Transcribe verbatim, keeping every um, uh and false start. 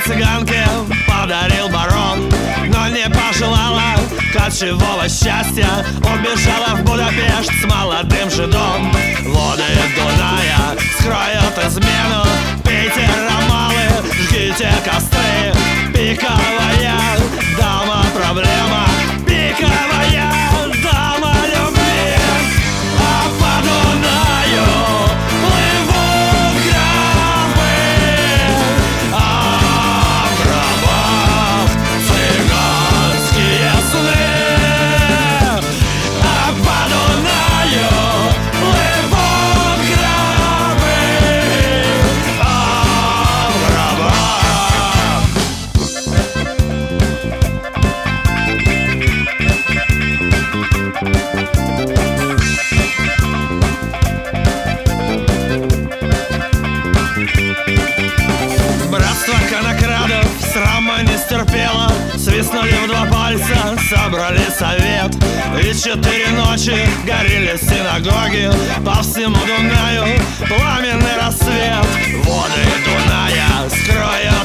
цыганке подарил барон, но не пожелала кочевого счастья. Убежала в Будапешт с молодым жидом. Воды Дуная скроют измену. Пейте ромалы, жгите костры. Пиковая дама проблема. Пиковая дама любви. А по Дунаю плывут гробы, а в гробах цыганские сны. А по Дунаю плывут гробы, а в гробах. Братство конокрадов срама не стерпело. Свистнули в два пальца, собрали совет. И четыре ночи горели синагоги. По всему Дунаю пламенный рассвет. Воды Дуная скроют